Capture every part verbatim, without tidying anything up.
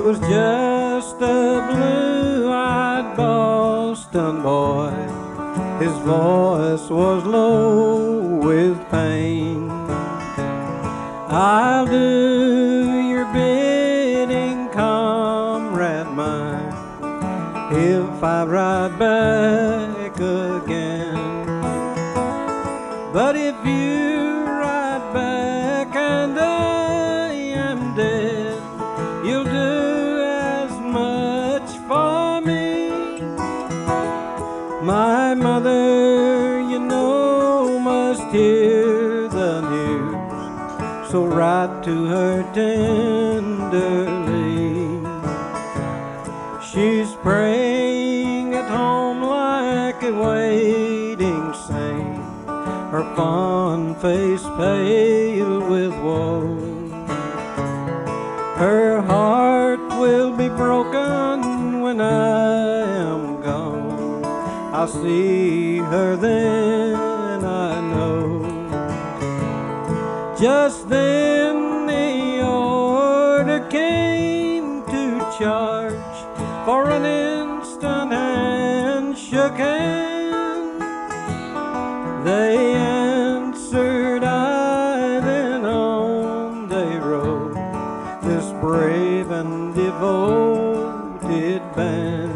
was just a blue-eyed Boston boy. His voice was low with pain. I'll do your bidding, comrade mine, if I ride back again. But if you ride back and I am dead, you'll do as much for me. My mother, you know, must hear the news, so write to her tenderly. She's praying at home like a waiting saint, her fond face pale with woe. Her heart will be broken when I am gone. I'll see her then, I know. Just then the order came to charge for an instant and shook hands. They answered, I then on they rode, this brave and devoted band.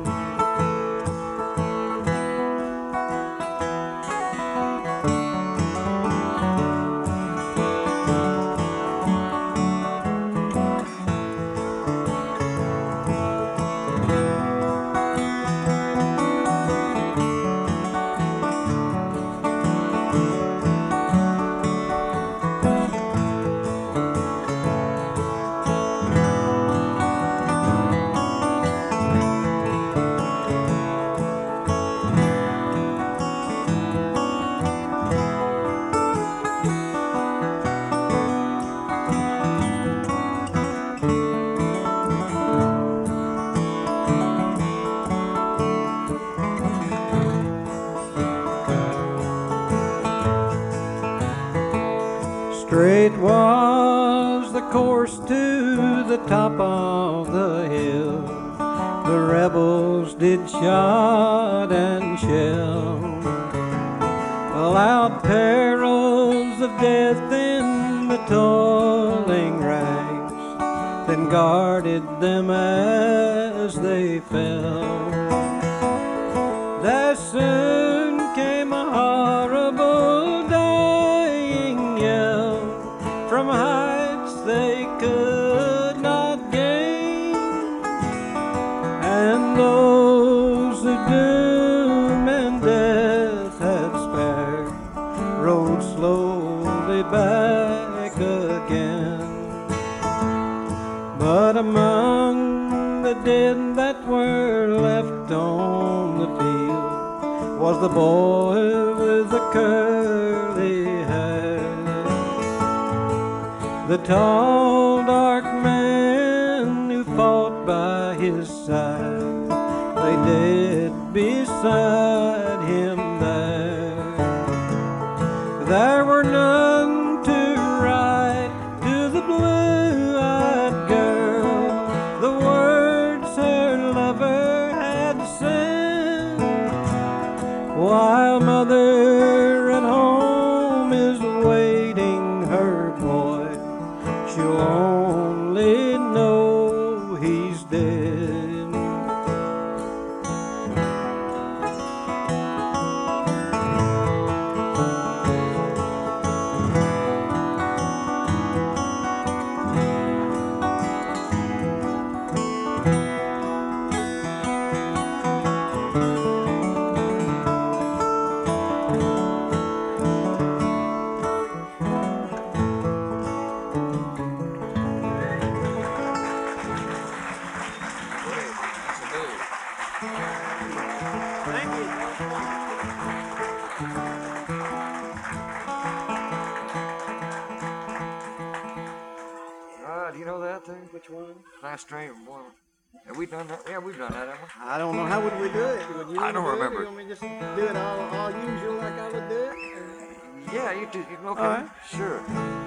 Straight was the course to the top of the hill. The rebels did shot and shell. Loud perils of death in the toiling ranks, then guarded them as they fell. There soon came a horrible dying yell from heights they could not gain, and those who doom and death had spared rode slowly back again. But among the dead that were left on the field was the boy with the curly hair. The tall, dark man who fought by his side lay dead beside him there. There were none to write to the blue-eyed girl the words her lover had sent, while mother at home is waiting her boy. She'll only know he's dead. Which one? Last Train Boy. Have we done that? Yeah, we've done that, haven't we? I don't know. How would we do it? Would you I don't do it? remember. You want me to just do it all, all usual like I would do it? Yeah, you do. You, okay, All right. sure.